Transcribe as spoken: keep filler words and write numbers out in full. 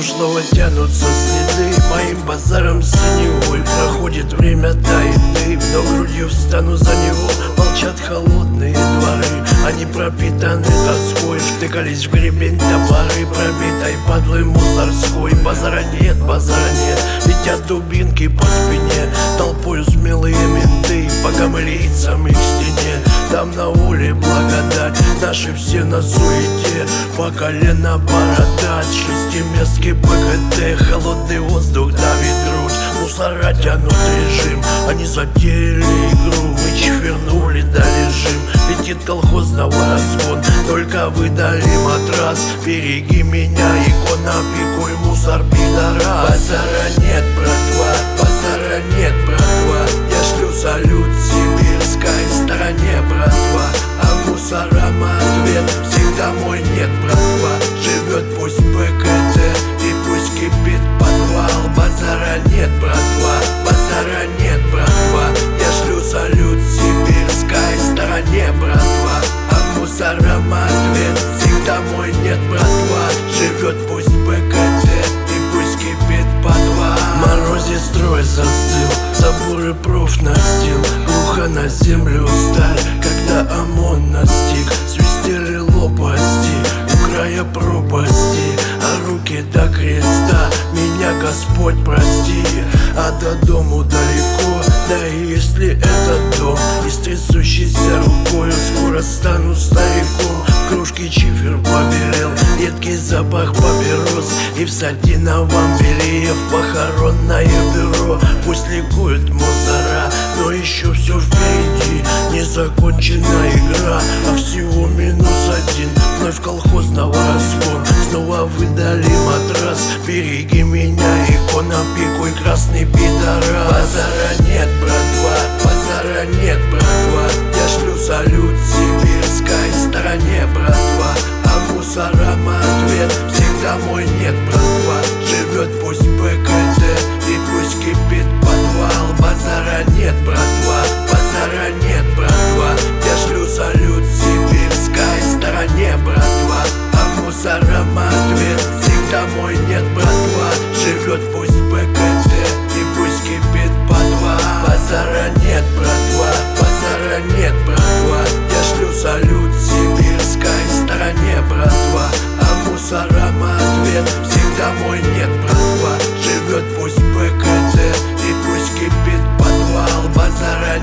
прошлого тянутся следы, моим базаром синевой проходит время, тает дым, но грудью встану за него. Молчат холодные дворы, они пропитаны тоской, втыкались в гребень топоры пробитой падлой мусорской. Базара нет, базара нет, летят дубинки по спине, толпою смелые менты по гамлицам их стене. Там на воле благодать, наши все на суете, по колено борода, шестиместки ПКТ, холодный воздух давит грудь, мусора тянут режим, они затеяли игру, мы чвернули да лежим. Летит колхозного разгон, только выдали матрас, береги меня, икона, пикуй мусор, пидорас. Базара нет, братва, базара нет, братва, я шлю салют сибирской стороне, братва, а мусорам ответ всегда мой нет, братва. Живет пусть ПКТ и пусть кипит подвал. Базара нет, братва, базара нет, братва, я шлю салют сибирской стороне, братва, а мусорам ответ всегда мой нет, братва. Живет пусть ПКТ и пусть кипит подвал. В морозе строй застыл, заборы проф настил, глухо на землю сталь, когда ОМОН настиг. Свистели лопасти у края пропасти, а руки до креста меня Господь прости. А до дому далеко, да и если этот дом и с трясущейся рукою скоро стану стариком. В кружке чифер побелел, едкий запах папирос, и в сатиновом белье в похоронное бюро. Пусть ликуют мусора, но еще все впереди, не закончена игра, а всего минус один. Вновь колхозного разгон, снова выдали матрас, береги меня, икона, пикуй, красный пидорас. Базара нет, братва, базара нет, братва, я шлю салют сибирской стороне, братва, а мусорам ответ всегда мой нет, братва. Живет пусть ПКТ и пусть кипит подвал. Базара нет, братва, базара нет, братва, я шлю салют сибирской стороне, братва, а мусорам ответ всегда мой нет, братва. Живет пусть ПКТ и пусть кипит подвал. Базара нет, братва, базара нет, братва, я шлю салют сибирской стороне, братва, а мусорам ответ всегда мой нет, братва. Живет пусть ПКТ и пусть кипит подвал. Базара